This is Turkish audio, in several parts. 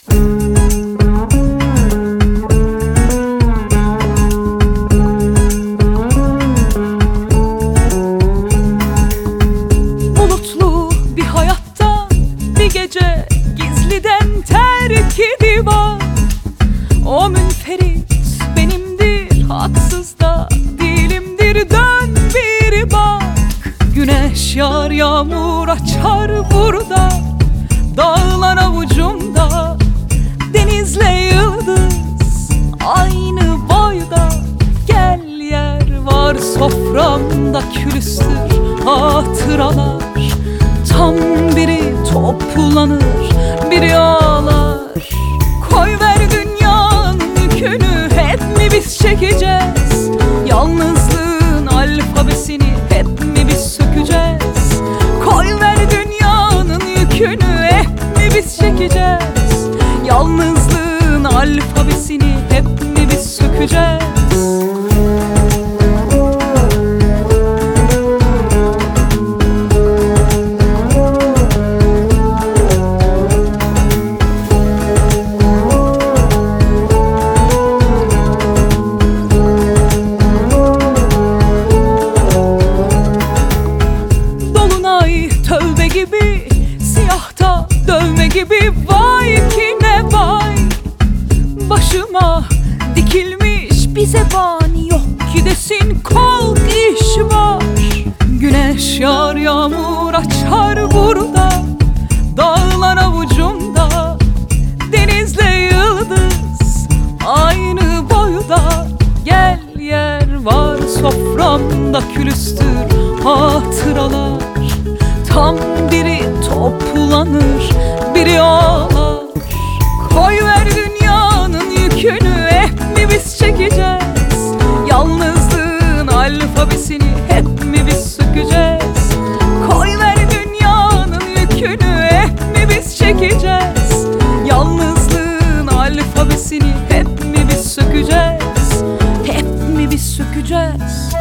Bulutlu bir hayattan bir gece gizliden terk ediyor. O münferit benimdir, haksız da değilimdir, dön bir bak. Güneş yağar, yağmur açar burada, dağlar avucumda, denizle yıldız aynı boyda. Gel, yer var soframda, külüstür hatıralar. Tam biri toplanır, biri ağlar. Koy ver dünyanın yükünü, hep mi biz çekeceğiz? Yalnızlığın alfabesini hep mi biz sökeceğiz? Koy ver dünyanın yükünü, hep mi biz çekeceğiz? Yalnızlığın alfabesini hep mi biz sökeceğiz? Tövbe gibi, siyahta dövme gibi, vay ki ne vay. Başıma dikilmiş bir zebani, yok ki desin kalk iş var. Güneş yağar, yağmur açar burada, dağlar avucumda, denizle yıldız aynı boyda. Gel, yer var soframda, külüstür hatıralar. Tam biri toplanır, biri ağlar. Koy ver dünyanın yükünü, hep mi biz çekeceğiz? Yalnızlığın alfabesini hep mi biz sökeceğiz? Koy ver dünyanın yükünü, hep mi biz çekeceğiz? Yalnızlığın alfabesini hep mi biz sökeceğiz? Hep mi biz sökeceğiz?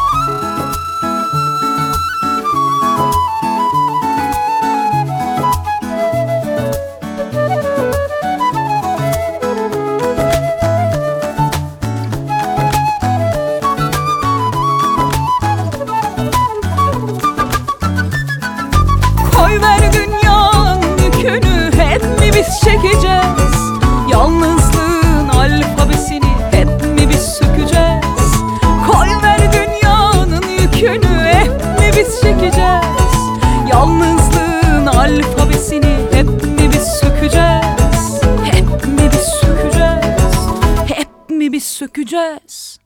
Koy ver dünyanın yükünü, hep mi biz çekeceğiz? Yalnızlığın alfabesini hep mi biz sökeceğiz? Koy ver dünyanın yükünü, hep mi biz çekeceğiz? Yalnızlığın alfabesini hep mi biz sökeceğiz? Hep mi biz sökeceğiz? Hep mi biz sökeceğiz?